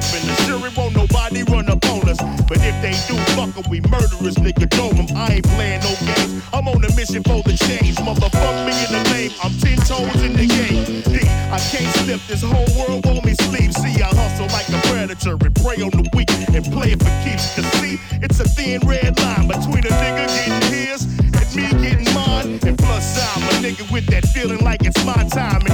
tripping. The jury won't nobody run up on us. But if they do, fucker, we murderers, nigga, know them. I ain't playing no games. I'm on a mission for the change. Motherfuck me in the name. I'm 10 toes in the game. D, I can't slip. This whole world want me sleep. See, I hustle like a predator and prey on the weak and play it for keeps. Cause see, it's a thin red line between a nigga getting his and me getting mine. And plus, I'm a nigga with that feeling like it's my time.